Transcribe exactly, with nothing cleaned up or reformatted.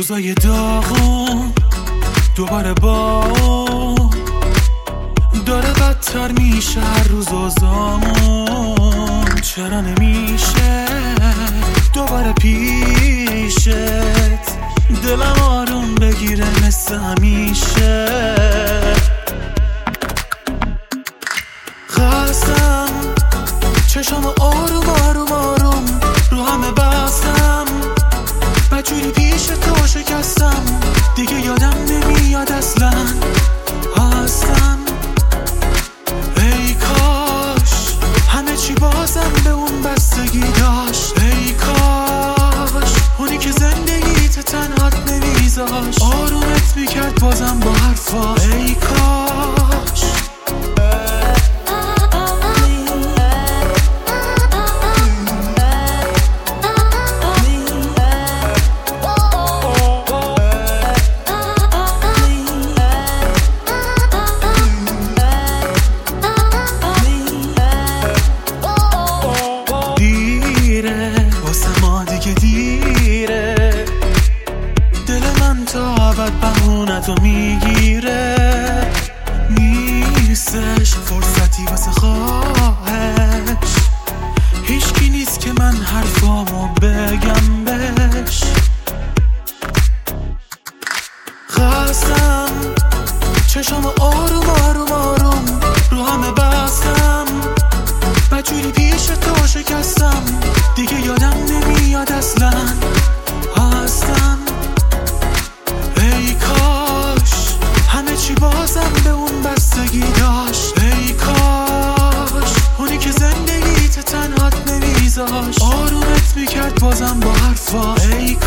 روزای داغم دوباره با داره بدتر میشه هر روز آزامون. چرا نمیشه دوباره پیشت دلم آروم بگیره مثل همیشه؟ خستم چشم آروم آروم آروم رو همه بستم، بجوری پیش تو شکستم، دیگه یادم نمیاد اصلا هستم. ای کاش همه چی بازم به اون بستگی داشت، ای کاش اونی که زندگیت تنهات نمیذاشت آرومت میکرد بازم با حرفاش. ای کاش بهونتو میگیره، نیستش فرصتی واسه خواهش، هیچکی نیست که من حرفامو بگم بهش. خستم چشم آروم آروم آروم رو همه بستم، بجوری پیش تو شکستم، دیگه یادم نمیاد اصلا هستم. ای کاش همه چی بازم به اون بستگی داشت، ای کاش اونی که زندگیت تنهات نمیذاشت آرومت میکرد بازم با حرفاش. ای